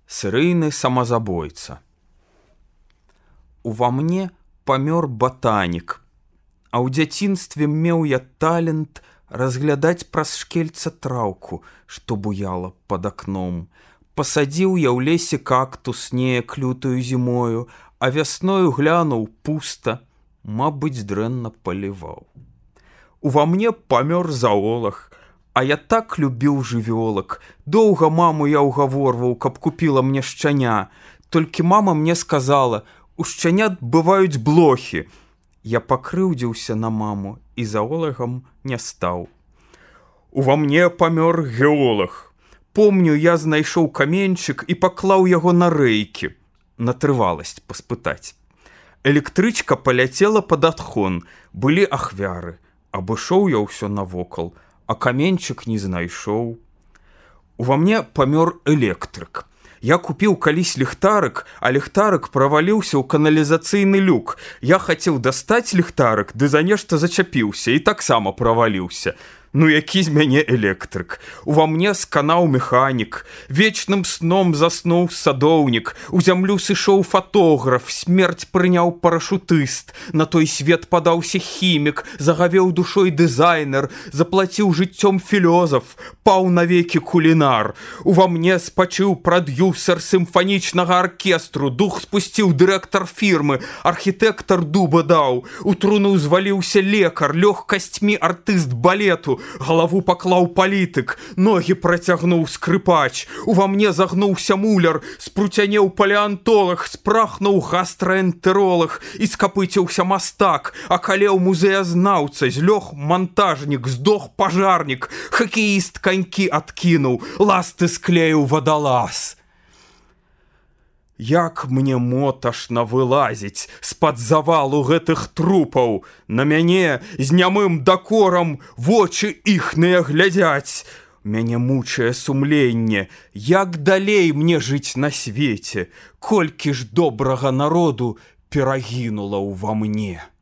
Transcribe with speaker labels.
Speaker 1: Серыйны самазабойца. Ува мне памёр батанік, а ў дзяцінстве меў я талент разглядаць праз шкельца траўку, што буяла пад акном. Пасадзіў я ў лесе кактус неяк лютую зімою, а вясною глянуў пуста, мабыць, дрэнна паліваў. Ува мне памёр заолах, а я так любіў жывёлак. Доўга маму я ўгаворваў, каб купіла мне шчаня. Толькі мама мне сказала: у шчанят бываюць блохі. Я пакрыўдзіўся на маму і заолагам не стаў. Ува мне памёр геолаг. Помню, я знайшоў каменьчык і паклаў яго на рэйкі. На трываласць паспытаць. Электрычка паляцела пад адхон. Былі ахвяры. Абышоў я ўсё навокал, а каменьчык не знайшоў. Ува мне памёр электрык. Я купіў калісь ліхтарык, а ліхтарык праваліўся ў каналізацыйны люк. Я хацеў дастаць ліхтарык, ды за нешта зачапіўся і таксама праваліўся. Ну, які з мяне электрык? Ува мне сканаў механік, вечным сном заснуў садоўнік, у зямлю сышоў фатограф, смерць прыняў парашутыст, на той свет падаўся хімік, загавеў душой дызайнер, заплаціў жыццём філёзаф, паў навекі кулінар. Ува мне спачыў прадюсер сімфанічнага аркестру, дух спусціў дырэктар фірмы, архітэктар дуба даў, у труну зваліўся лекар, лёг касцьмі артыст балету, галаву паклаў палітык, ногі працягнуў скрыпач. Ува мне загнуўся муляр, спруцянеў палеантолог, спрахнуў гастраэнтэролог і скапыціўся мастак, акалеў музеязнаўца, злёг монтажнік, здох пажарнік, хакеіст канькі адкінуў, ласты склеіў вадалаз. Як мне моташна вылазіць з-пад завалу гэтых трупаў. На мяне з нямым дакорам вочы іхныя глядзяць. Мяне мучае сумленне, як далей мне жыць на свеце, колькі ж добрага народу перагінула ўва мне.